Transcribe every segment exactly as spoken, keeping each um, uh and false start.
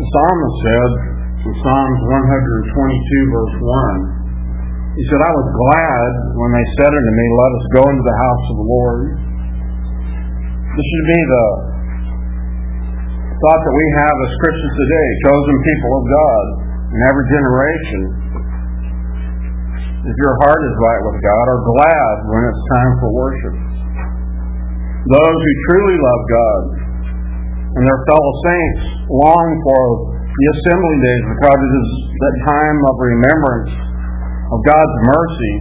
The psalmist said in Psalms one twenty-two, verse one, he said, I was glad when they said unto me, let us go into the house of the Lord. This should be the thought that we have as Christians today, chosen people of God in every generation. If your heart is right with God, are glad when it's time for worship. Those who truly love God and their fellow saints long for the assembly days, because it is that time of remembrance of God's mercy,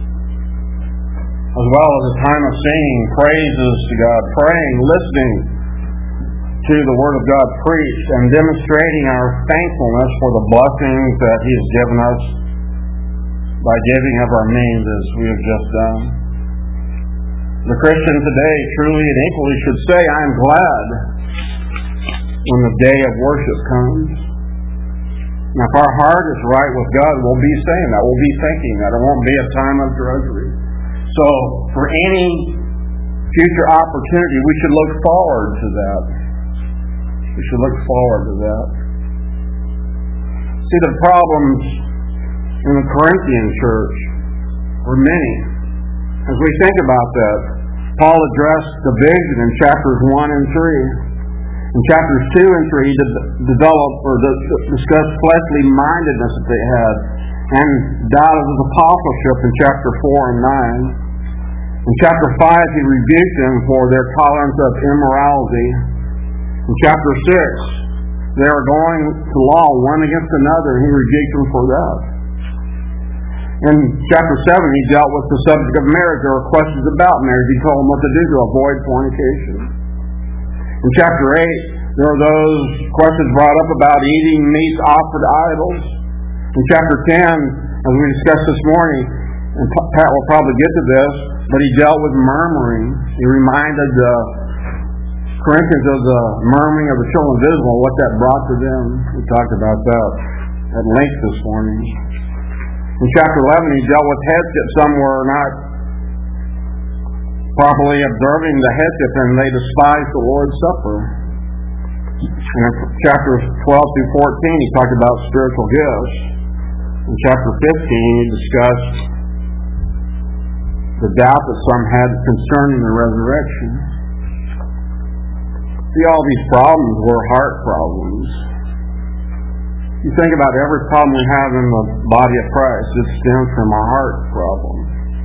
as well as a time of singing praises to God, praying, listening to the Word of God preached, and demonstrating our thankfulness for the blessings that He has given us by giving of our means as we have just done. The Christian today truly and equally should say, I am glad when the day of worship comes. Now, if our heart is right with God, we'll be saying that. We'll be thinking that. It won't be a time of drudgery. So, for any future opportunity, we should look forward to that. We should look forward to that. See, the problems in the Corinthian church were many. As we think about that, Paul addressed division in chapters one and three. In chapters two and three, he de- developed or de- discussed fleshly mindedness that they had, and doubted his apostleship in chapter four and nine. In chapter five, he rebuked them for their tolerance of immorality. In chapter six, they are going to law one against another, and he rebuked them for that. In chapter seven, he dealt with the subject of marriage. There were questions about marriage. He told them what to do to avoid fornication. In chapter eight, there are those questions brought up about eating meats offered to idols. In chapter ten, as we discussed this morning, and Pat will probably get to this, but he dealt with murmuring. He reminded the Corinthians of the murmuring of the children of Israel, what that brought to them. We talked about that at length this morning. In chapter eleven, he dealt with headship. Some were not properly observing the headship, and they despised the Lord's Supper. And in chapters twelve through fourteen, he talked about spiritual gifts. In chapter fifteen, he discussed the doubt that some had concerning the resurrection. See, all these problems were heart problems. You think about every problem we have in the body of Christ, it stems from a heart problem.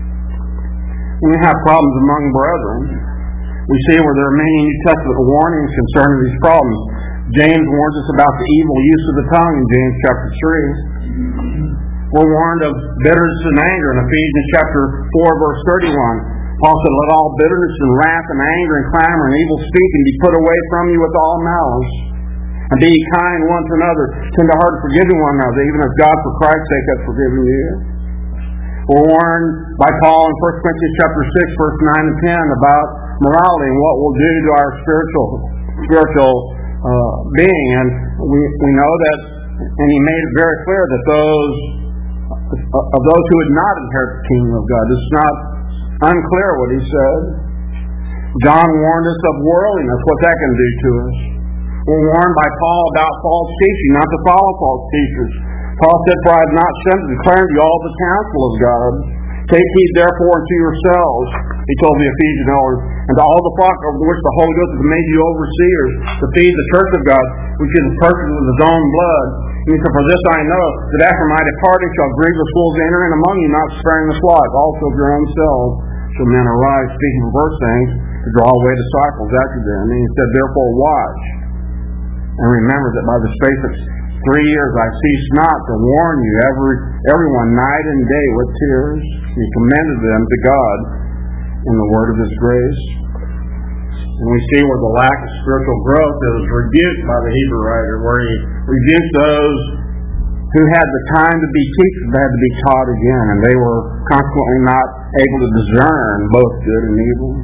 When we have problems among brethren, we see where there are many New Testament warnings concerning these problems. James warns us about the evil use of the tongue in James chapter three. We're warned of bitterness and anger in Ephesians chapter four, verse thirty-one. Paul said, let all bitterness and wrath and anger and clamor and evil speaking be put away from you with all malice. And be kind one to another, tender-hearted, forgiving one another, even as God for Christ's sake hath forgiven you. We're warned by Paul in First Corinthians chapter six, verse nine and ten about morality and what we'll do to our spiritual spiritual uh, being. And we we know that, and he made it very clear that those of those who would not inherit the kingdom of God. It's not unclear what he said. John warned us of worldliness, what that can do to us. We're warned by Paul about false teaching, not to follow false teachers. Paul said, for I have not sent to declare to you all the counsel of God. Take heed therefore unto yourselves, he told the Ephesian elders, and to all the flock over which the Holy Ghost has made you overseers, to feed the church of God, which is purchased with his own blood. And he said, for this I know, that after my departing shall grievous wolves enter in among you, not sparing the flock. Also of your own selves shall men arise, speaking perverse things, to draw away disciples after them. And he said, therefore watch, and remember that by the space of three years I cease not to warn you, every everyone night and day with tears. He commended them to God in the word of his grace. And we see where the lack of spiritual growth is rebuked by the Hebrew writer, where he rebuked those who had the time to be teachers but had to be taught again, and they were consequently not able to discern both good and evil.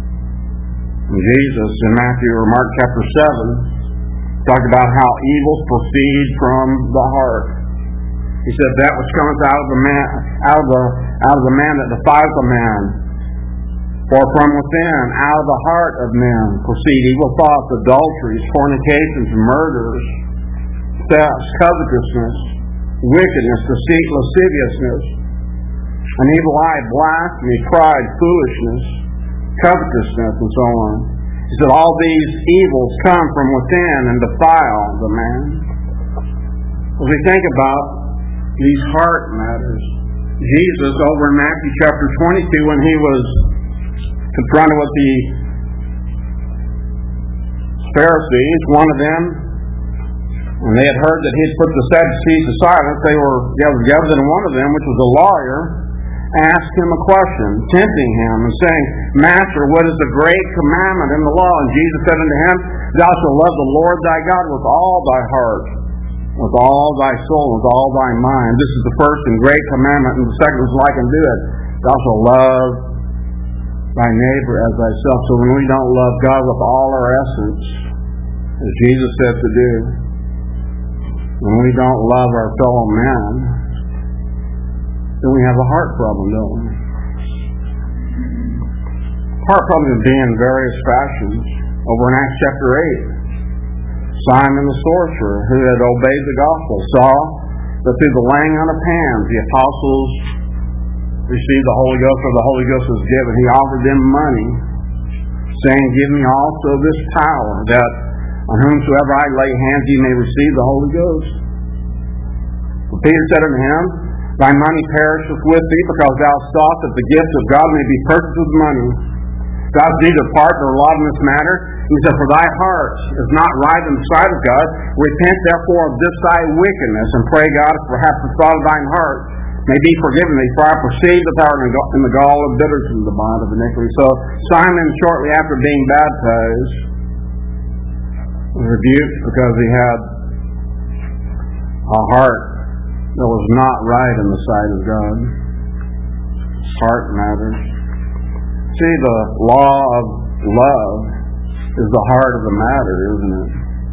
And Jesus in Matthew or Mark chapter seven talked about how evils proceed from the heart. He said that which comes out of the man, out of the out of the man that defiles a man. For from within, out of the heart of men, proceed evil thoughts, adulteries, fornications, murders, thefts, covetousness, wickedness, deceit, lasciviousness, an evil eye, blasphemy, pride, foolishness, covetousness, and so on. He said all these evils come from within and defile the man. As we think about these heart matters, Jesus, over in Matthew chapter twenty-two, when he was confronted with the Pharisees, one of them, when they had heard that he had put the Sadducees to silence, they were gathered together, and one of them, which was a lawyer, asked him a question, tempting him, and saying, Master, what is the great commandment in the law? And Jesus said unto him, Thou shalt love the Lord thy God with all thy heart, with all thy soul, with all thy mind. This is the first and great commandment, and the second is like unto it. Thou shalt love thy neighbor as thyself. So when we don't love God with all our essence, as Jesus said to do, when we don't love our fellow man, then we have a heart problem, don't we? Heart problem can be in various fashions. Over in Acts chapter eight, Simon the sorcerer, who had obeyed the gospel, saw that through the laying on of hands the apostles received the Holy Ghost, or the Holy Ghost was given. He offered them money, saying, Give me also this power, that on whomsoever I lay hands ye may receive the Holy Ghost. But Peter said unto him, Thy money perisheth with thee, because thou sought that the gift of God may be purchased with money. Thou hast neither part nor lot in this matter. And he said, For thy heart is not right in the sight of God. Repent therefore of this thy wickedness, and pray God, if perhaps the thought of thine heart may be forgiven thee. For I perceive that thou art in the gall of bitterness and the bond of iniquity. So Simon, shortly after being baptized, was rebuked because he had a heart that was not right in the sight of God. Heart matters. See, the law of love is the heart of the matter, isn't it?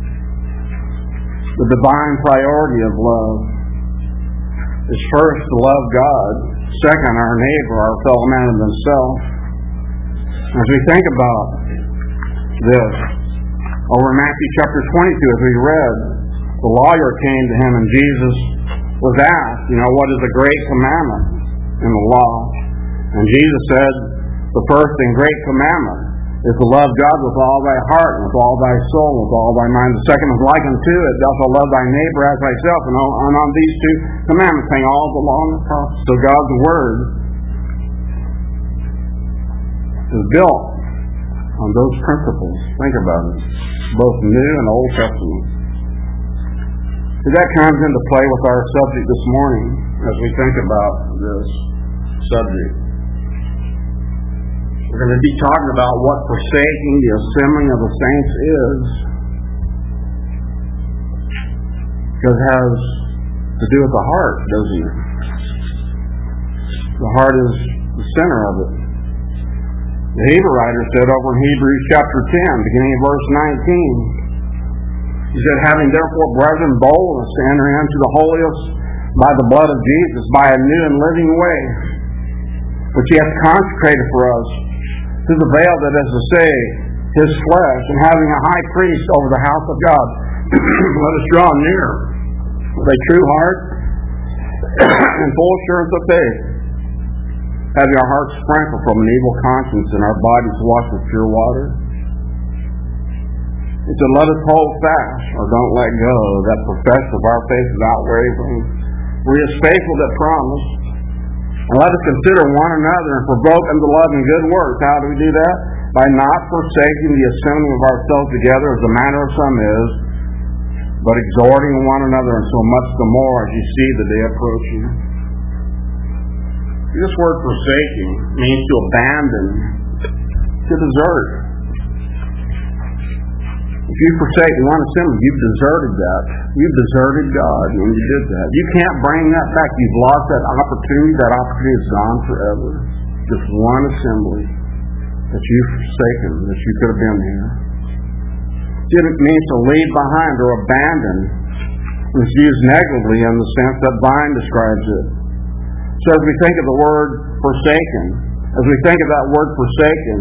The divine priority of love is first to love God, second our neighbor, our fellow man, and themselves. As we think about this, over in Matthew chapter twenty-two, as we read, the lawyer came to him and Jesus was asked, you know, what is the great commandment in the law? And Jesus said, the first and great commandment is to love God with all thy heart, and with all thy soul, and with all thy mind. The second is like unto it, thou shalt love thy neighbor as thyself. And on, and on these two commandments hang all the law and the prophets. So God's word is built on those principles. Think about it. Both New and Old Testament. So that comes into play with our subject this morning as we think about this subject. We're going to be talking about what forsaking the assembling of the saints is. Because it has to do with the heart, doesn't it? The heart is the center of it. The Hebrew writer said over in Hebrews chapter ten, beginning of verse nineteen, he said, Having therefore, brethren, boldness to enter into the holiest by the blood of Jesus, by a new and living way, which he hath consecrated for us, through the veil that is to say, his flesh, and having a high priest over the house of God, let us draw near with a true heart and full assurance of faith, having our hearts sprinkled from an evil conscience and our bodies washed with pure water. He said, let us hold fast, or don't let go, that profession of our faith without wavering. For he is faithful that promised. And let us consider one another and provoke unto love and good works. How do we do that? By not forsaking the assembling of ourselves together, as the manner of some is, but exhorting one another, and so much the more as you see the day approaching. This word forsaking means to abandon, to desert. If you forsake one assembly, you've deserted that. You've deserted God when you did that. You can't bring that back. You've lost that opportunity. That opportunity is gone forever. Just one assembly that you've forsaken, that you could have been here. It means to leave behind or abandon. It's used negatively in the sense that Vine describes it. So as we think of the word forsaken, as we think of that word forsaken,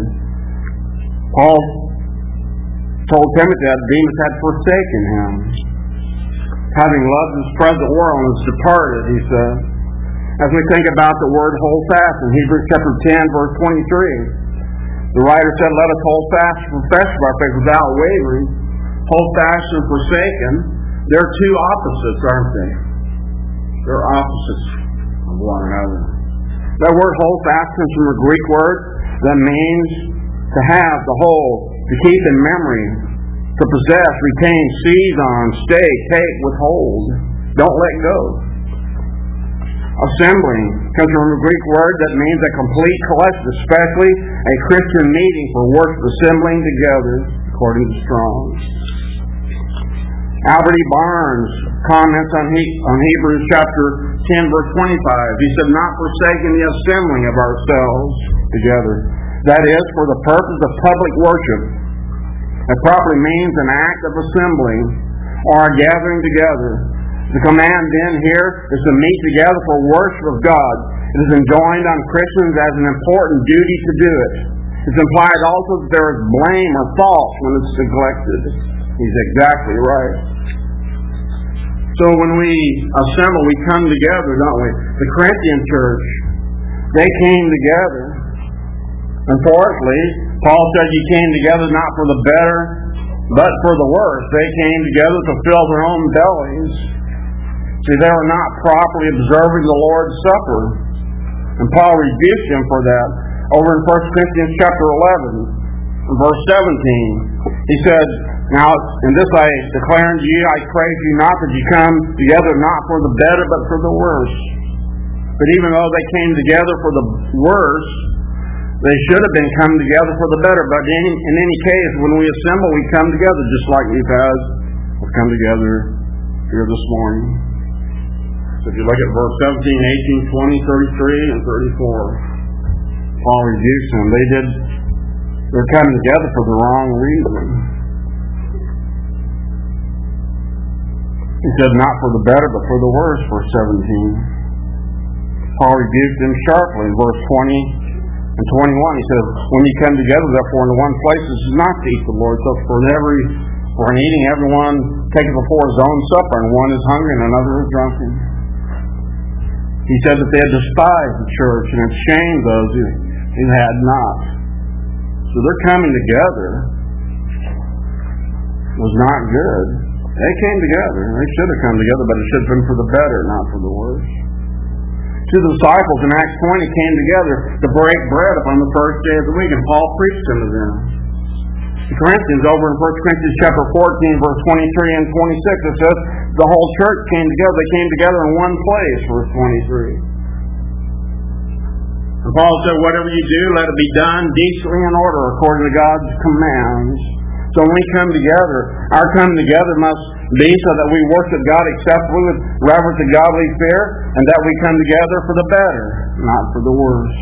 Paul told Timothy that Demas had forsaken him. having loved this present world and is departed, he said. As we think about the word hold fast in Hebrews chapter ten, verse twenty-three, the writer said, let us hold fast the profession of our faith without wavering. Hold fast and forsaken. They're two opposites, aren't they? They're opposites of one another. That word hold fast comes from a Greek word that means to have, to hold, to keep in memory, to possess, retain, seize on, stay, take, withhold. Don't let go. Assembling comes from a Greek word that means a complete collection, especially a Christian meeting for worship, assembling together, according to Strong's. Albert E. Barnes comments on, he, on Hebrews chapter ten, verse twenty-five. He said, not forsaking the assembling of ourselves together. That is, for the purpose of public worship. It properly means an act of assembling or a gathering together. The command then here is to meet together for worship of God. It is enjoined on Christians as an important duty to do it. It's implied also that there is blame or fault when it's neglected. He's exactly right. So when we assemble, we come together, don't we? The Corinthian church, they came together. Unfortunately, Paul said you came together not for the better, but for the worse. They came together to fill their own bellies. See, they were not properly observing the Lord's Supper. And Paul rebuked them for that. Over in First Corinthians chapter eleven, verse seventeen, he said, now, in this I declare unto you, I pray you not that you come together not for the better, but for the worse. But even though they came together for the worse, they should have been come together for the better. But in, in any case, when we assemble, we come together just like we've had. We've come together here this morning. So if you look at verse seventeen, eighteen, twenty, thirty-three, and thirty-four, Paul rebukes them. They did, they're coming together for the wrong reason. He said, not for the better, but for the worse, verse seventeen. Paul rebuked them sharply in verse twenty and twenty-one. He says, when you come together, therefore, into one place, this is not to eat the Lord's Supper. For in every, for in eating, everyone taketh before his own supper, and one is hungry, and another is drunken. He said that they had despised the church, and had shamed those who, who had not. So their coming together was not good. They came together. They should have come together, but it should have been for the better, not for the worse. Two of the disciples in Acts twenty came together to break bread upon the first day of the week, and Paul preached unto them. The Corinthians, over in First Corinthians chapter fourteen, verse twenty-three and twenty-six, it says, the whole church came together. They came together in one place, verse twenty-three. And Paul said, whatever you do, let it be done decently in order, according to God's commands. So when we come together, our coming together must be so that we worship God acceptably with reverence and godly fear, and that we come together for the better, not for the worse.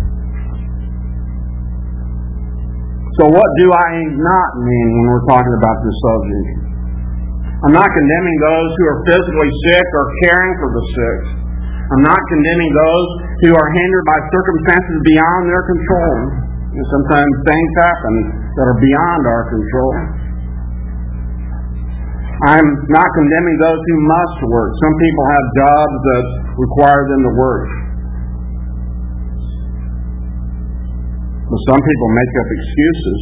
So what do I not mean when we're talking about this subject? I'm not condemning those who are physically sick or caring for the sick. I'm not condemning those who are hindered by circumstances beyond their control. And sometimes things happen that are beyond our control. I'm not condemning those who must work. Some people have jobs that require them to work. But some people make up excuses.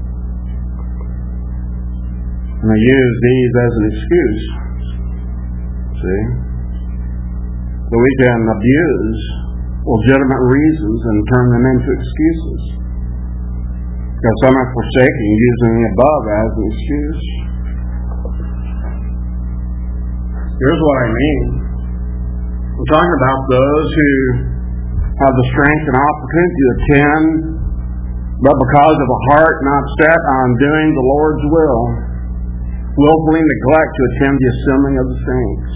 And they use these as an excuse. See? So we can abuse legitimate reasons and turn them into excuses. Because some are forsaking using the above as an excuse. Here's what I mean. I'm talking about those who have the strength and opportunity to attend, but because of a heart not set on doing the Lord's will, willfully neglect to attend the assembling of the saints.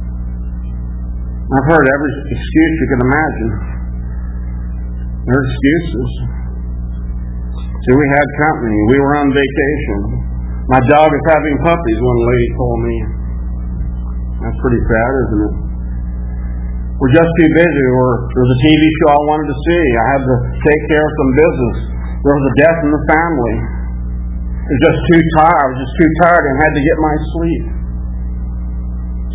I've heard every excuse you can imagine. There are excuses. See, we had company. We were on vacation. My dog is having puppies, one lady told me. That's pretty sad, isn't it? We're just too busy. Or there was a T V show I wanted to see. I had to take care of some business. There was a death in the family. I was just too tired. I was just too tired and had to get my sleep.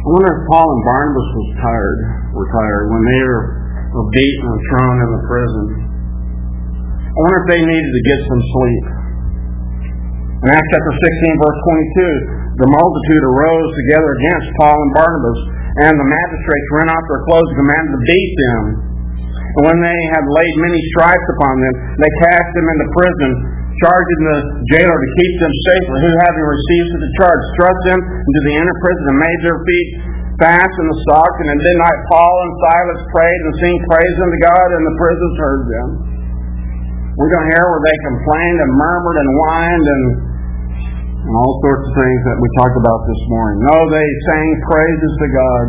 I wonder if Paul and Barnabas was tired, were tired when they were, were beaten and thrown in the prison. I wonder if they needed to get some sleep. In Acts chapter sixteen, verse twenty-two, the multitude arose together against Paul and Barnabas, and the magistrates rent off their clothes and commanded to beat them. And when they had laid many stripes upon them, they cast them into prison, charging the jailer to keep them safely, who, having received such a charge, thrust them into the inner prison and made their feet fast in the stocks. And at midnight Paul and Silas prayed and sing praise unto God, and the prisoners heard them. We don't hear where they complained and murmured and whined and, and all sorts of things that we talked about this morning. No, they sang praises to God.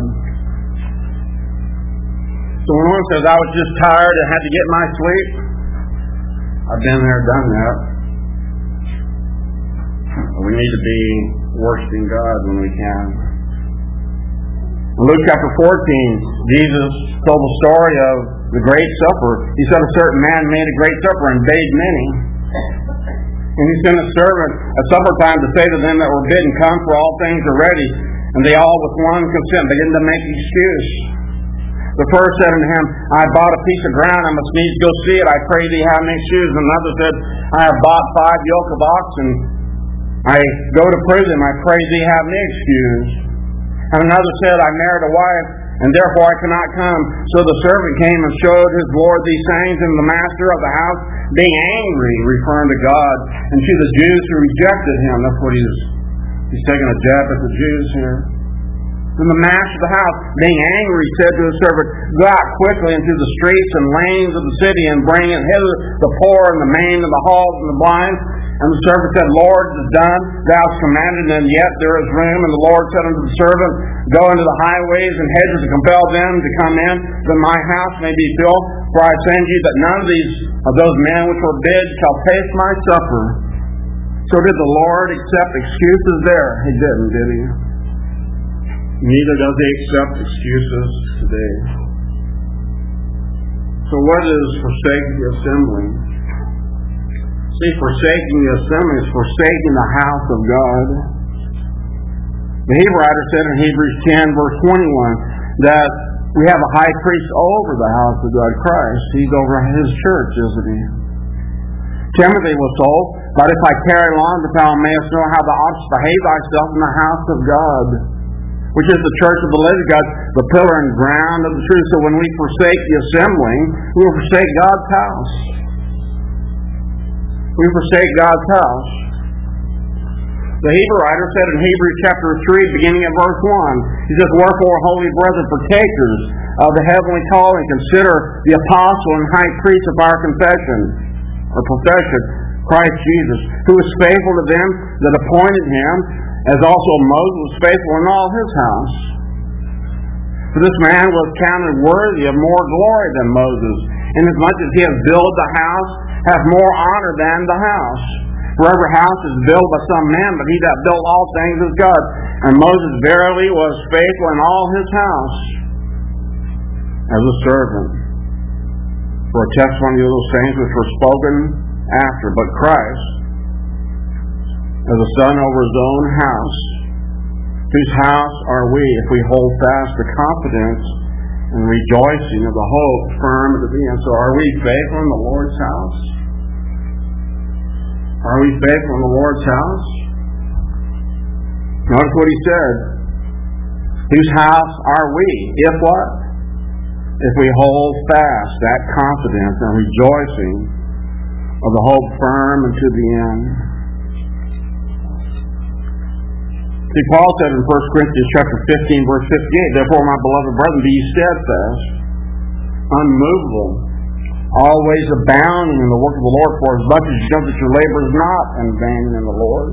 So when one says, I was just tired and had to get my sleep, I've been there, done that. We need to be worshiping God when we can. In Luke chapter fourteen, Jesus told the story of the great supper. He said a certain man made a great supper and bade many. And he sent a servant at supper time to say to them that were bidden, come, for all things are ready. And they all with one consent began to make excuse. The first said unto him, I bought a piece of ground, I must needs go see it. I pray thee have me excuse. And another said, I have bought five yoke of oxen. I go to prison, I pray thee have me excuse. And another said, I married a wife, and therefore I cannot come. So the servant came and showed his lord these things, and the master of the house, being angry, referring to God, and to the Jews who rejected him. That's what he's, he's taking a jab at the Jews here. Then the master of the house, being angry, said to his servant, go out quickly into the streets and lanes of the city, and bring in hither the poor and the maimed and the halt and the blind. And the servant said, Lord, it is done. Thou hast commanded, and yet there is room. And the Lord said unto the servant, go into the highways and hedges and compel them to come in, that my house may be filled. For I send you that none of these of those men which were bid shall taste my supper. So did the Lord accept excuses there? He didn't, did he? Neither does he accept excuses today. So what is forsaking the assembly? See, forsaking the assembly is forsaking the house of God. The Hebrew writer said in Hebrews ten, verse twenty-one, that we have a high priest over the house of God, Christ. He's over his church, isn't he? Timothy was told, but if I tarry long, that thou mayest know how thou oughtest to behave thyself in the house of God, which is the church of the living God, the pillar and ground of the truth. So when we forsake the assembling, we will forsake God's house. We forsake God's house. The Hebrew writer said in Hebrews chapter three, beginning at verse one, he says, wherefore, holy brethren, partakers of the heavenly calling, consider the apostle and high priest of our confession, or profession, Christ Jesus, who was faithful to them that appointed him, as also Moses was faithful in all his house. For this man was counted worthy of more glory than Moses, inasmuch as he has built the house, hath more honor than the house. For every house is built by some man, but he that built all things is God. And Moses verily was faithful in all his house as a servant, for a testimony of those things which were spoken after. But Christ, as a son over his own house, whose house are we, if we hold fast the confidence and rejoicing of the hope firm to the end. So are we faithful in the Lord's house? Are we faithful in the Lord's house? Notice what he said. Whose house are we? If what? If we hold fast that confidence and rejoicing of the hope firm unto the end. See, Paul said in First Corinthians chapter fifteen, verse fifty-eight, therefore, my beloved brethren, be ye steadfast, unmovable, always abounding in the work of the Lord, for as much as you know that your labor is not in vain in the Lord.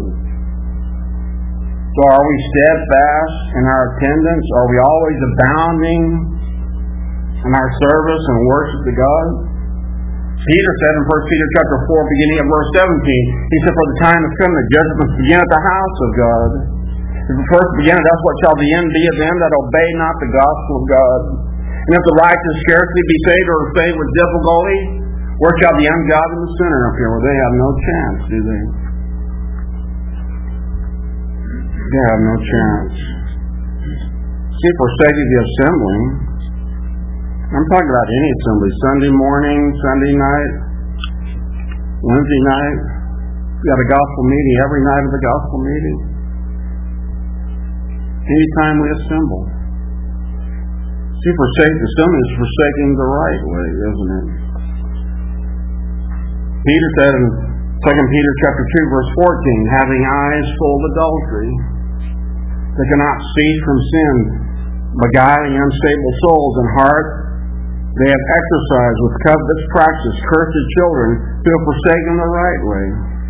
So are we steadfast in our attendance? Are we always abounding in our service and worship to God? Peter said in First Peter chapter four, beginning at verse seventeen, he said, for the time is come, the judgments begin at the house of God. If the first began, that's what shall the end be of them that obey not the gospel of God. And if the righteous scarcely be saved, or saved with difficulty, where shall the ungodly and the sinner appear? Where they have no chance, do they? They have no chance. See, forsaking the assembling. I'm talking about any assembly. Sunday morning, Sunday night, Wednesday night. We got a gospel meeting every night of the gospel meeting. Anytime we assemble. See, forsaking the assembly is forsaking the right way, isn't it? Peter said in Second Peter chapter two, verse fourteen, having eyes full of adultery, they cannot cease from sin, beguiling unstable souls, and heart they have exercised with covetous practice, cursed children who have forsaken the right way,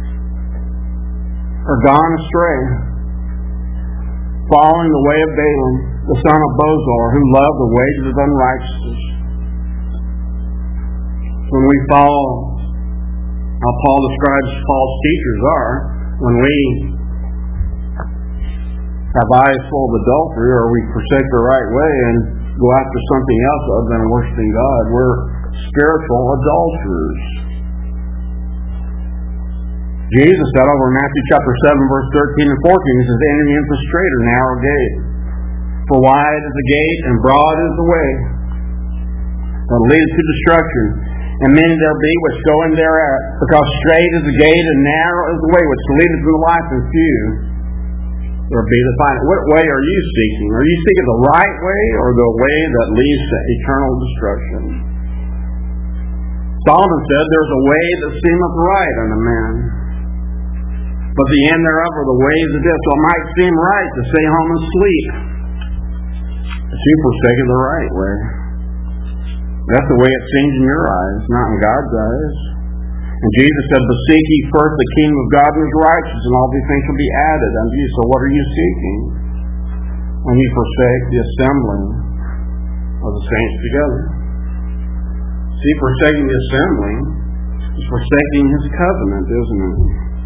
or gone astray, following the way of Balaam, the son of Bozor, who loved the wages of unrighteousness. When we follow how Paul describes false teachers are, when we have eyes full of adultery, or we forsake the right way and go after something else other than worshiping God, we're spiritual adulterers. Jesus said over in Matthew chapter seven, verse thirteen and fourteen, he says, enter into the straight or narrow gate. For wide is the gate and broad is the way that leads to destruction, and many there be which go in thereat. Because straight is the gate and narrow is the way which leadeth to life, and few there be that find it. What way are you seeking? Are you seeking the right way or the way that leads to eternal destruction? Solomon said, there's a way that seemeth right unto man, but the end thereof are the ways of death. So it might seem right to stay home and sleep, but you've forsaken the right way. That's the way it seems in your eyes, not in God's eyes. And Jesus said, but seek ye first the kingdom of God and his righteousness, and all these things shall be added unto you. So what are you seeking when you forsake the assembling of the saints together? See, forsaking the assembling is forsaking his covenant, isn't it?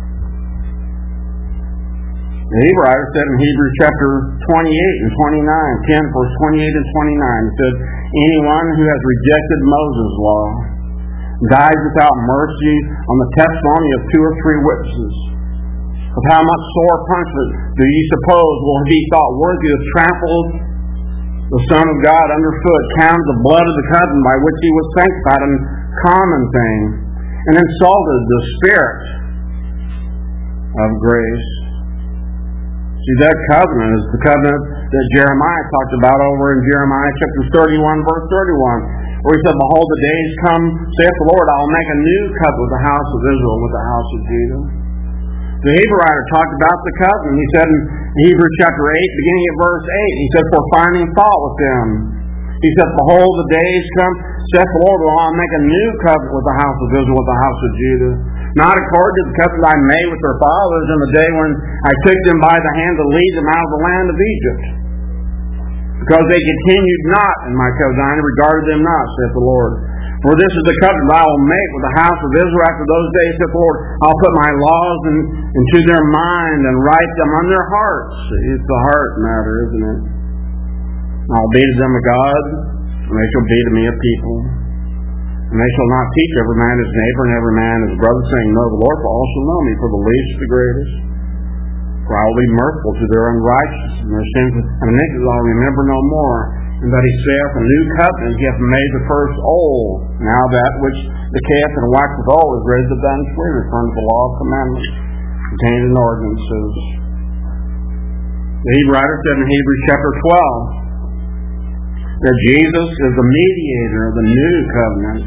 The Hebrew writer said in Hebrews chapter twenty-eight and twenty-nine, ten verse twenty-eight and twenty-nine, it says, anyone who has rejected Moses' law dies without mercy on the testimony of two or three witnesses. Of how much sore punishment do ye suppose will he be thought worthy to trample the Son of God underfoot, count the blood of the covenant by which he was sanctified in common thing, and insulted the Spirit of grace? See, that covenant is the covenant that Jeremiah talked about over in Jeremiah chapter thirty-one, verse thirty-one, where he said, behold, the days come, saith the Lord, I will make a new covenant with the house of Israel, with the house of Judah. The Hebrew writer talked about the covenant. He said in Hebrews chapter eight, beginning at verse eight, he said, for finding fault with them. He said, behold, the days come, saith the Lord, I will make a new covenant with the house of Israel, with the house of Judah. Not according to the covenant I made with their fathers in the day when I took them by the hand to lead them out of the land of Egypt. Because they continued not in my covenant, I regarded them not, saith the Lord. For this is the covenant I will make with the house of Israel after those days, saith the Lord. I'll put my laws in, into their mind and write them on their hearts. It's the heart matter, isn't it? I'll be to them a God, and they shall be to me a people. And they shall not teach every man his neighbor and every man his brother, saying, know the Lord, for all shall know me, for the least to the greatest. For I will be merciful to their unrighteousness, and their sins and iniquities I'll remember no more. And that he saith, a new covenant he hath made the first old. Now that which decayeth and waxeth old is raised up down its way, referring to the law of commandments contained in ordinances. The Hebrew writer said in Hebrews chapter twelve that Jesus is the mediator of the new covenant,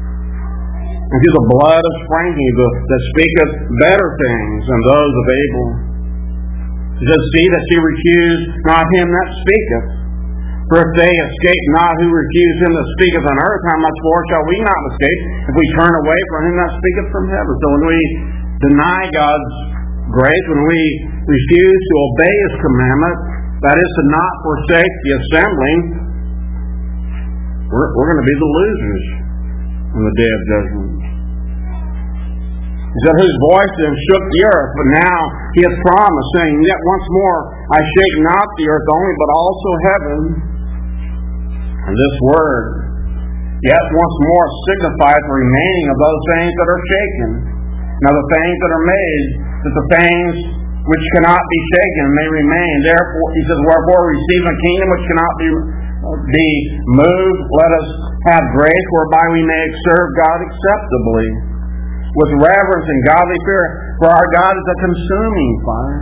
and through the blood of sprinkling that speaketh better things than those of Abel. He says, see that ye refuse not him that speaketh. For if they escape not who refuse him that speaketh on earth, how much more shall we not escape if we turn away from him that speaketh from heaven? So when we deny God's grace, when we refuse to obey his commandment, that is to not forsake the assembling, we're, we're going to be the losers on the day of judgment. He said, whose voice then shook the earth, but now he hath promised, saying, yet once more I shake not the earth only, but also heaven. And this word, yet once more, signifies the remaining of those things that are shaken. Now the things that are made, that the things which cannot be shaken, may remain. Therefore, he says, wherefore receive a kingdom which cannot be be moved. Let us have grace whereby we may serve God acceptably, with reverence and godly fear, for our God is a consuming fire.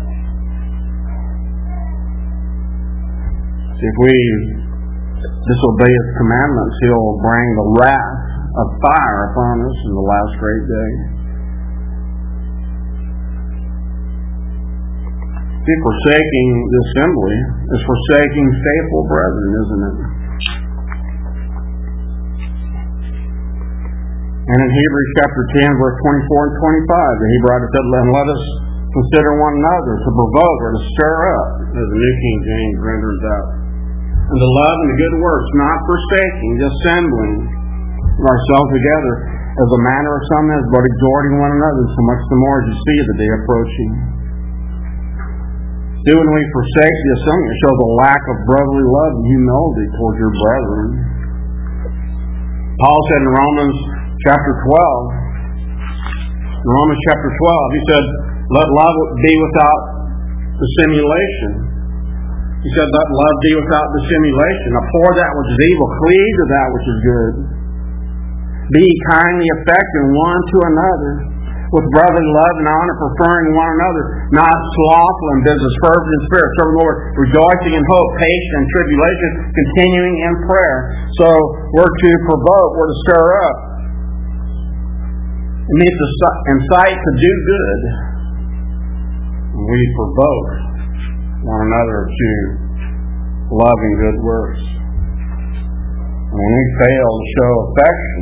See, if we disobey His commandments, He'll bring the wrath of fire upon us in the last great day. See, forsaking the assembly is forsaking faithful brethren, isn't it? And in Hebrews chapter ten, verse twenty-four and twenty-five, the Hebrew writer said, and let us consider one another to provoke or to stir up, as the New King James renders that, and to love and the good works, not forsaking the assembling ourselves together, as the manner of some is, but exhorting one another, so much the more as you see the day approaching. See, when we forsake the assembly, it shows a lack of brotherly love and humility toward your brethren. Paul said in Romans chapter twelve, in Romans chapter twelve, he said, let love be without dissimulation. He said, let love be without dissimulation. Abhor that which is evil, cleave to that which is good. Be kindly affecting one to another, with brotherly love and honor, preferring one another, not slothful in business, fervent in spirit, serving the Lord, rejoicing in hope, patient in tribulation, continuing in prayer. So we're to provoke, we're to stir up. It means to incite to do good. We provoke one another to love and good works. And when we fail to show affection,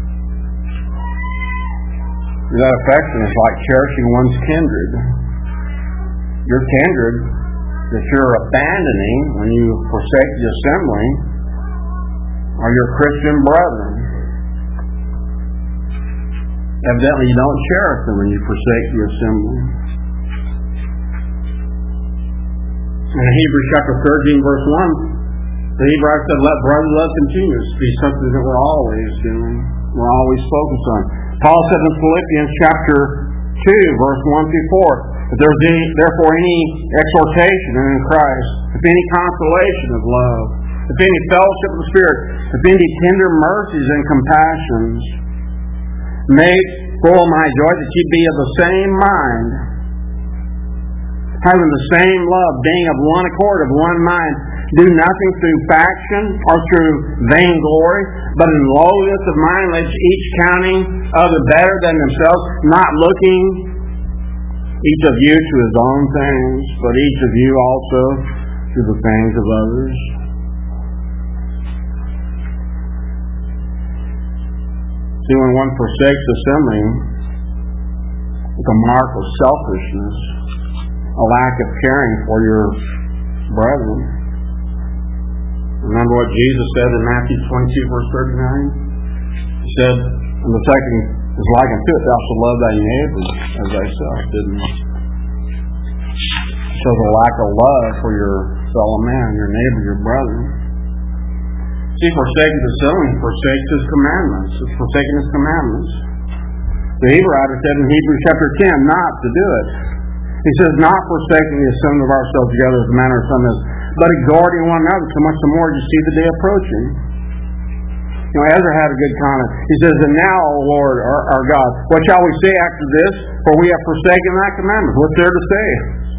that affection is like cherishing one's kindred. Your kindred that you're abandoning when you forsake the assembly are your Christian brethren. Evidently you don't cherish them when you forsake the assembly. In Hebrews chapter thirteen, verse one, the Hebrew writer said, let brotherly love continue. This be something that we're always doing. We're always focused on. Paul said in Philippians chapter two, verse one through four, if there is any, therefore any exhortation in Christ, if any consolation of love, if any fellowship of the Spirit, if any tender mercies and compassions, make full my joy that ye be of the same mind, having the same love, being of one accord, of one mind. Do nothing through faction or through vainglory, but in lowliness of mind, let each counting other better than themselves, not looking each of you to his own things, but each of you also to the things of others. See, when one forsakes assembling, it's a mark of selfishness, a lack of caring for your brethren. Remember what Jesus said in Matthew twenty-two, verse thirty-nine? He said, and the second is like unto it, thou shalt love thy neighbor as thyself, didn't he? It shows a lack of love for your fellow man, your neighbor, your brother. See, forsaking the assembly forsakes His commandments. It's forsaking His commandments. The Hebrew writer said in Hebrews chapter ten not to do it. He says, not forsaking the assembly of ourselves together as the manner of some is, but exhorting one another, so much the more as you see the day approaching. You know, Ezra had a good comment. He says, and now, O Lord, our, our God, what shall we say after this? For we have forsaken thy commandments. What's there to say?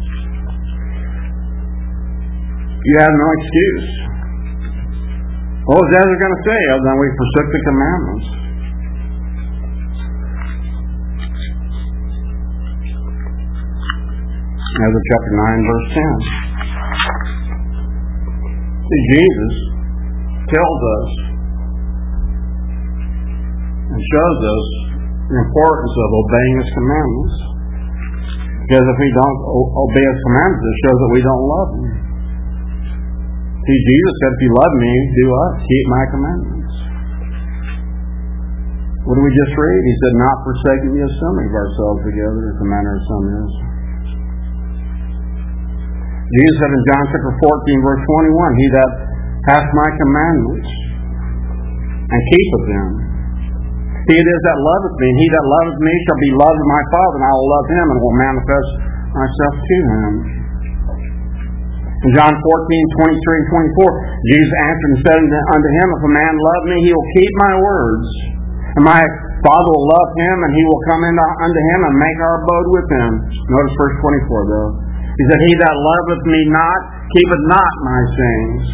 You have no excuse. What was Ezra going to say other than we forsook the commandments? Ezra chapter nine, verse ten. See, Jesus tells us and shows us the importance of obeying His commandments. Because if we don't obey His commandments, it shows that we don't love Him. See, Jesus said, if you love me, do what? Keep my commandments. What did we just read? He said, not forsaking the assembly of ourselves together, as the manner of some is. Jesus said in John chapter fourteen, verse twenty-one, he that hath my commandments and keepeth them, he it is that loveth me, and he that loveth me shall be loved of my Father, and I will love him, and will manifest myself to him. In John fourteen, twenty-three and twenty-four, Jesus answered and said unto him, If a man love me, he will keep my words. And my Father will love him, and he will come in unto him and make our abode with him. Notice verse twenty-four, though. He said, He that loveth me not, keepeth not my sayings.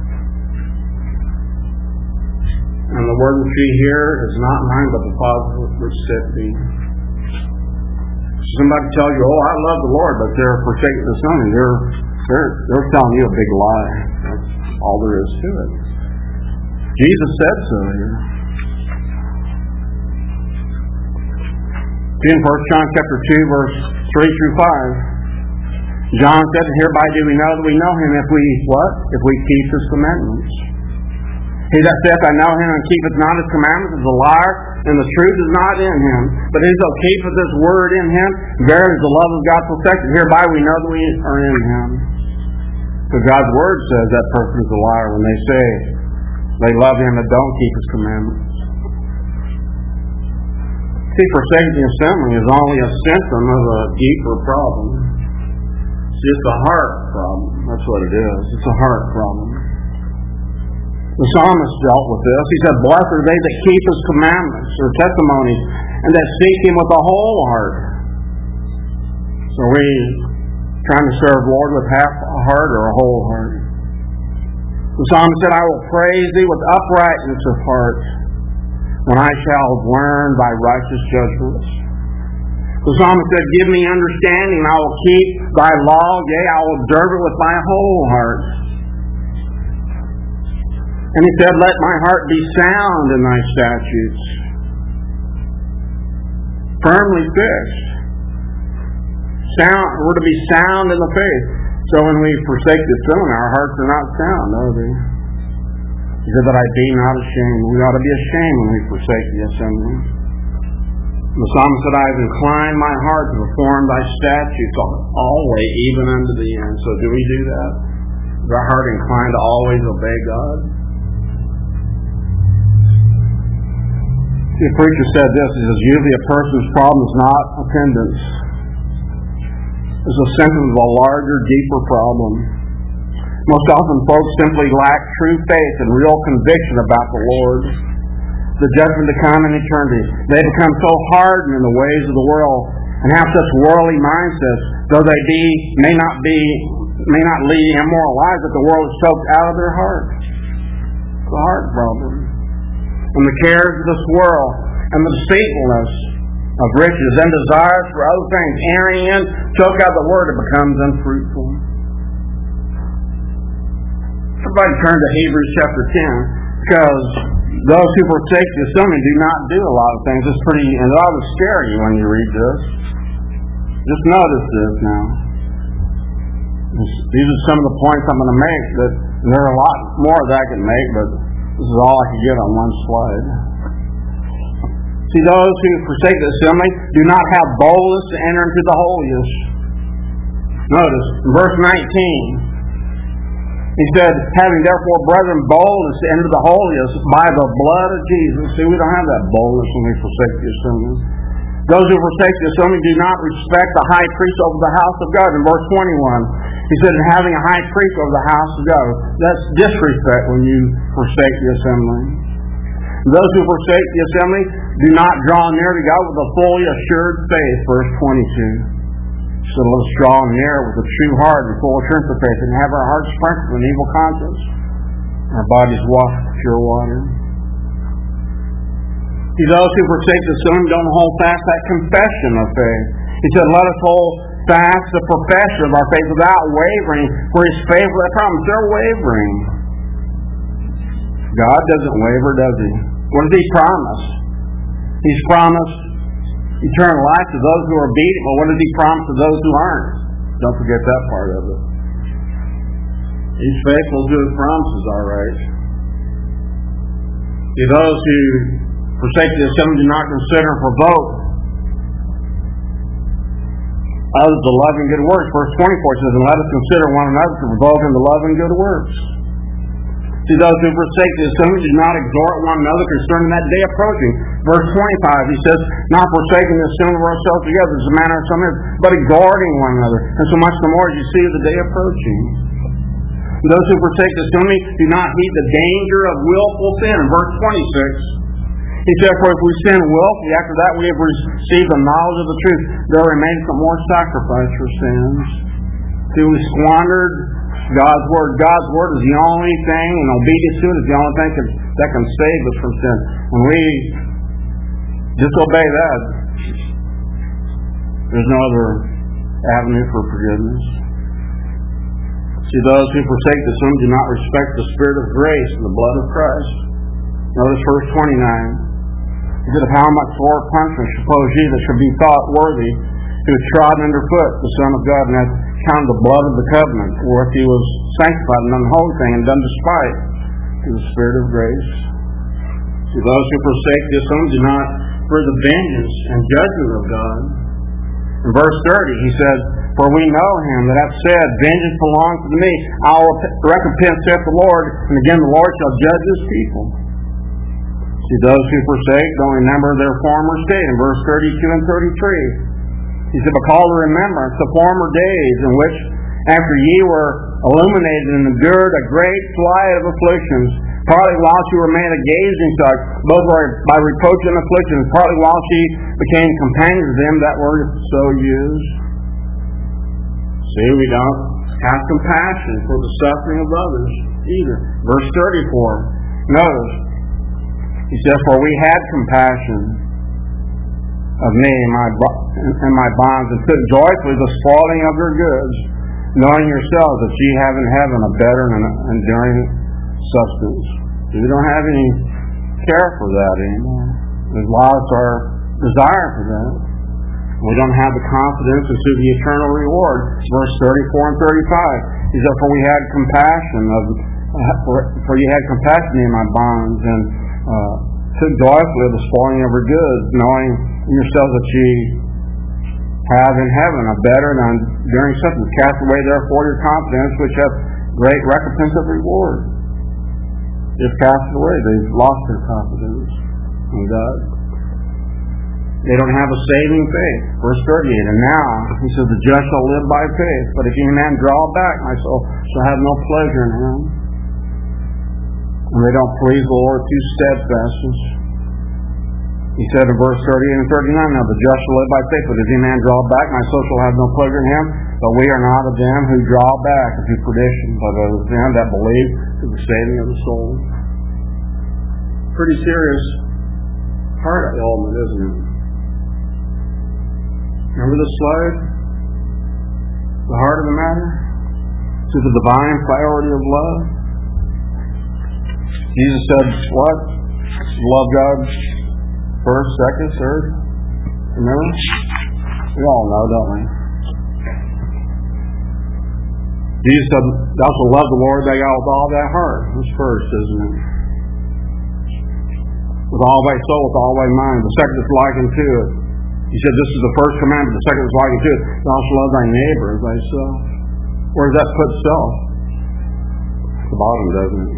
And the word which ye hear is not mine, but the Father which sent me. Somebody tells you, oh, I love the Lord, but they're forsaking the Son, and they're, they're, they're telling you a big lie. That's all there is to it. Jesus said so here. In First John chapter two, verse three through five, John said, Hereby do we know that we know him if we, what? If we keep his commandments. He that saith, I know him, and keepeth not his commandments, is a liar, and the truth is not in him. But he that keepeth this word in him, verily the love of God perfected. Hereby we know that we are in him. So God's word says that person is a liar when they say they love him and don't keep his commandments. See, forsaking the assembly is only a symptom of a deeper problem. See, it's a heart problem. That's what it is. It's a heart problem. The psalmist dealt with this. He said, Blessed are they that keep his commandments or testimonies, and that seek him with a whole heart. So are we trying to serve the Lord with half a heart or a whole heart? The psalmist said, I will praise thee with uprightness of heart, when I shall learn thy righteous judgments. The psalmist said, Give me understanding, and I will keep thy law, yea, I will observe it with my whole heart. And he said, Let my heart be sound in thy statutes, firmly fixed. Sound, we're to be sound in the faith. So when we forsake the assembly, our hearts are not sound, are they? He said that I be not ashamed. We ought to be ashamed when we forsake the assembly. The psalmist said, I have inclined my heart to perform thy statutes always, even unto the end. So do we do that? Is our heart inclined to always obey God? The preacher said this, he says, usually a person's problem is not attendance. It's a symptom of a larger, deeper problem. Most often folks simply lack true faith and real conviction about the Lord, the judgment to come in eternity. They become so hardened in the ways of the world and have such worldly mindsets, though they be may not be may not lead immoral lives, that the world is choked out of their heart. It's a heart problem. And the cares of this world and the deceitfulness of riches and desires for other things entering in, choke out the word, it becomes unfruitful. Everybody turn to Hebrews chapter ten, because those who forsake the assembly do not do a lot of things. It's pretty, and it ought to scare you when you read this. Just notice this now. These are some of the points I'm going to make, that there are a lot more that I can make, but this is all I can get on one slide. See, those who forsake the assembly do not have boldness to enter into the holiest. Notice, in verse nineteen, he said, having therefore, brethren, boldness to enter the holiest by the blood of Jesus. See, we don't have that boldness when we forsake the assembly. Those who forsake the assembly do not respect the high priest over the house of God. In verse twenty-one, he said, having a high priest over the house of God. That's disrespect when you forsake the assembly. Those who forsake the assembly do not draw near to God with a fully assured faith. Verse twenty-two. So let us draw near with a true heart and full assurance of faith, and have our hearts sprinkled with an evil conscience, and our bodies washed with pure water. See, those who forsake the assembly don't hold fast that confession of faith. He said, let us hold fast the profession of our faith without wavering, for He's faithful. I promise, they're wavering. God doesn't waver, does He? What does He promise? He's promised eternal life to those who are obedient, but what does He promise to those who aren't? Don't forget that part of it. He's faithful to His promises, all right. See, those who forsake the assembly do not consider and provoke others to love and good works. Verse twenty-four says, and let us consider one another to provoke them to love and good works. To those who forsake the assembly, do not exhort one another concerning that day approaching. Verse twenty-five, he says, not forsaking the assembly of ourselves together, as the manner of some is, but exhorting one another. And so much the more as you see the day approaching. Those who forsake the assembly do not heed the danger of willful sin. In verse twenty-six, he said, for if we sin willfully, after that we have received the knowledge of the truth, there remains no more sacrifice for sins. See, we squandered God's Word. God's Word is the only thing, and obedience to it is the only thing that, that can save us from sin. When we disobey that, there's no other avenue for forgiveness. See, those who forsake the sin do not respect the Spirit of grace and the blood of Christ. Notice verse twenty-nine. He said, of how much sore punishment suppose ye that should be thought worthy to have trodden underfoot the Son of God and hath counted the blood of the covenant, or if he was sanctified and unholy thing and done despite to the Spirit of grace. See, those who forsake the assembly do not fear the vengeance and judgment of God. In verse thirty, he says, for we know him that hath said, vengeance belongs to me, I will recompense, saith the Lord, and again the Lord shall judge his people. See, those who forsake don't remember their former state. In verse thirty-two and thirty-three, he said, but call to remembrance the former days in which, after ye were illuminated and endured a great flight of afflictions, partly whilst you were made a gazing stock, both by reproach and affliction, partly whilst ye became companions of them that were so used. See, we don't have compassion for the suffering of others either. Verse thirty-four, notice, he says, for we had compassion of me and my, and my bonds, and took joyfully the spoiling of your goods, knowing yourselves that ye have in heaven a better and enduring substance. We don't have any care for that anymore. We've lost our desire for that. We don't have the confidence to see the eternal reward. Verse thirty-four and thirty-five. He said, for we had compassion of, for, for ye had compassion in my bonds, and uh, took joyfully the spoiling of your goods, knowing yourselves that ye have in heaven a better and enduring substance. Cast away therefore your confidence, which hath great recompense of reward. Just cast it away. They've lost their confidence in God. They don't have a saving faith. Verse thirty-eight, and now, he says, the just shall live by faith. But if any man draw back, my soul shall have no pleasure in him. And they don't please the Lord through steadfastness. He said in verse thirty-eight and thirty-nine, now the just shall live by faith, but if any man draw back, my soul shall have no pleasure in him. But we are not of them who draw back into perdition, but of them that believe to the saving of the soul. Pretty serious heart element, isn't it? Remember the slide? The heart of the matter? To the divine priority of love. Jesus said, what? Love God first, second, third. Remember? We all know, don't we? Jesus said, thou shalt love the Lord thy God with all thy heart. That's first, isn't it? With all thy soul, with all thy mind. The second is likened to it. He said, this is the first commandment. The second is likened to it. Thou shalt love thy neighbor as thyself. Where does that put self? At the bottom, doesn't it?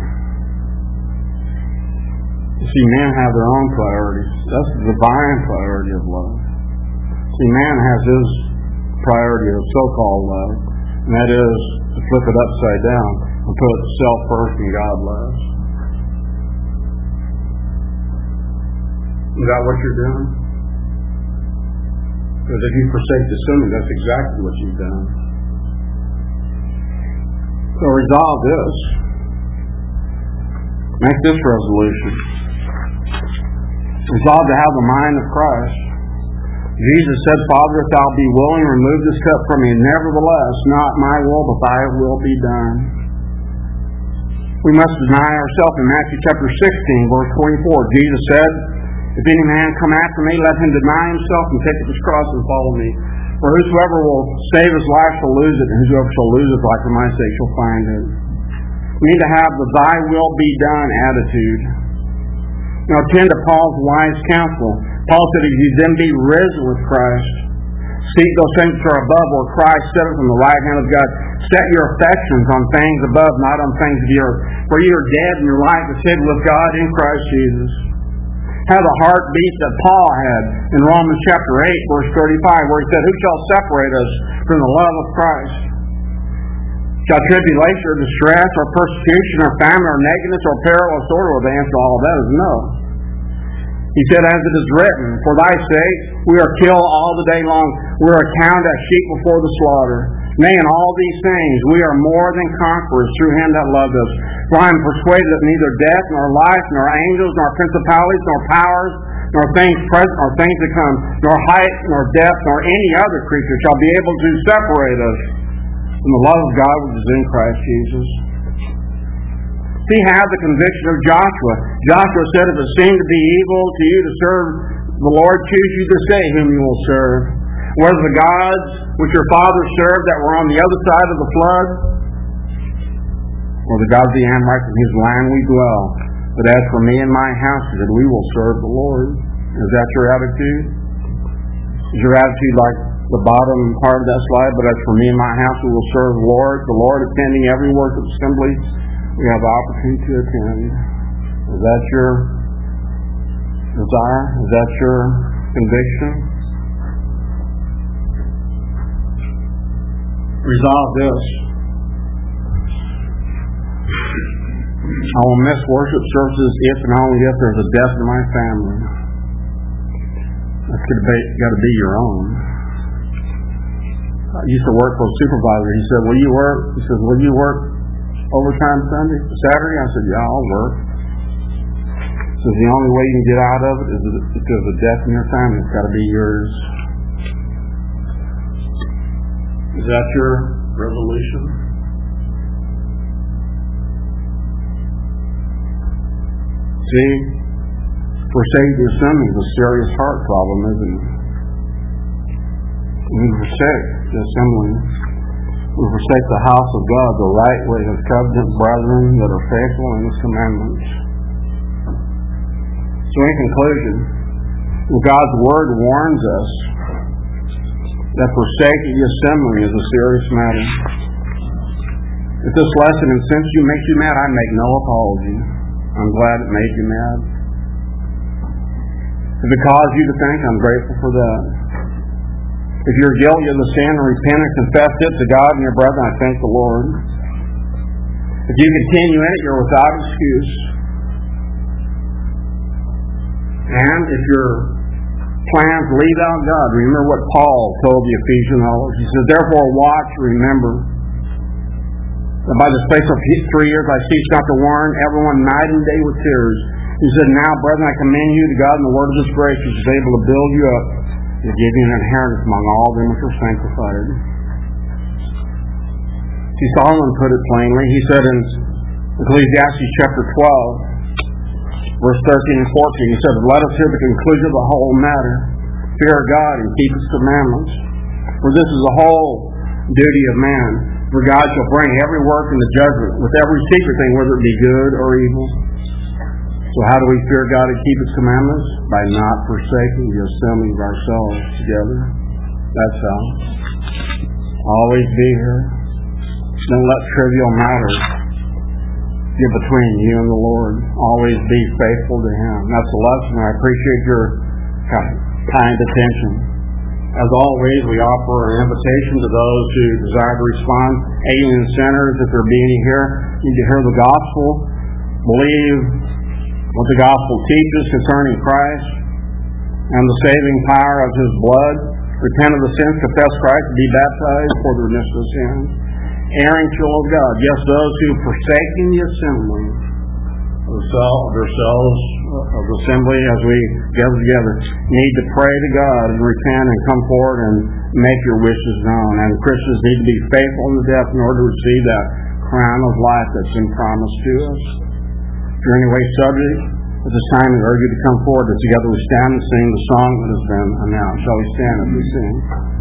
You see, men have their own priorities. That's the divine priority of love. See, man has his priority of so-called love, and that is to flip it upside down and put self first and God last. Is that what you're doing? Because if you forsake the sinning, that's exactly what you've done. So resolve this. Make this resolution. Resolve to have the mind of Christ. Jesus said, Father, if thou be willing, remove this cup from me. Nevertheless, not my will, but thy will be done. We must deny ourselves. In Matthew chapter sixteen, verse twenty-four, Jesus said, if any man come after me, let him deny himself and take up his cross and follow me. For whosoever will save his life shall lose it, and whosoever shall lose his life for my sake shall find it. We need to have the thy will be done attitude. Now attend to Paul's wise counsel. Paul said, if you then be risen with Christ, seek those things which are above, where Christ sitteth on the right hand of God. Set your affections on things above, not on things of the earth. For you are dead and your life is hid with God in Christ Jesus. Have the heartbeat that Paul had in Romans chapter eight, verse thirty-five, where he said, who shall separate us from the love of Christ? Shall tribulation or distress or persecution or famine or nakedness or peril or sword? Well, the answer to all of that is no. He said, as it is written, for thy sake we are killed all the day long. We are accounted as sheep before the slaughter. Nay, in all these things we are more than conquerors through him that loved us. For I am persuaded that neither death, nor life, nor angels, nor principalities, nor powers, nor things present, nor things to come, nor height, nor depth, nor any other creature shall be able to separate us from the love of God which is in Christ Jesus. See, have the conviction of Joshua. Joshua said, if it seemed to be evil to you to serve the Lord, choose you this day whom you will serve. Whether the gods which your fathers served that were on the other side of the flood, or the gods of the Amorites in whose land we dwell. But as for me and my house, he said, we will serve the Lord. Is that your attitude? Is your attitude like the bottom part of that slide? But as for me and my house, we will serve the Lord. The Lord attending every work of assembly we have the opportunity to attend. Is that your desire? Is that your conviction? Resolve this. I will miss worship services if and only if there's a death in my family. That's got to be your own. I used to work for a supervisor. He said, will you work? He says, will you work overtime Sunday, Saturday? I said, yeah, I'll work. He says, the only way you can get out of it is if there's a death in your family. It's got to be yours. Is that your resolution? See, forsake the assembly is a serious heart problem, isn't it? We forsake the assembly. We forsake the house of God, the right way of covenant brethren that are faithful in His commandments. So in conclusion, God's Word warns us that forsaking the assembly is a serious matter. If this lesson and since you makes you mad, I make no apology. I'm glad it made you mad. If it caused you to think, I'm grateful for that. If you're guilty of the sin and repent and confess it to God and your brethren, I thank the Lord. If you continue in it, you're without excuse. And if your plans leave out God, remember what Paul told the Ephesian elders. He said, therefore watch, remember, that by the space of three years I cease not to warn everyone night and day with tears. He said, now, brethren, I commend you to God and the word of His grace, which is able to build you up and give you an inheritance among all them which are sanctified. See, Solomon put it plainly. He said in Ecclesiastes chapter twelve, verse thirteen and fourteen, he said, let us hear the conclusion of the whole matter. Fear God and keep His commandments. For this is the whole duty of man. For God shall bring every work into judgment, with every secret thing, whether it be good or evil. So how do we fear God and keep His commandments? By not forsaking the assembling of ourselves together. That's how. Always be here. Don't let trivial matters get between you and the Lord. Always be faithful to Him. That's the lesson. I appreciate your kind attention. As always, we offer an invitation to those who desire to respond. Alien sinners, if there be any here, need to hear the gospel, believe what the gospel teaches concerning Christ and the saving power of His blood, repent of the sins, confess Christ, and be baptized for the remission of sins. Erring children of God, yes, those who forsaking the assembly of ourselves, of the assembly as we gather together, need to pray to God and repent and come forward and make your wishes known. And Christians need to be faithful in the death in order to receive that crown of life that's been promised to us. If you're anyway subject, at this time I urge you to come forward, that together we stand and sing the song that has been announced. Shall we stand as we sing?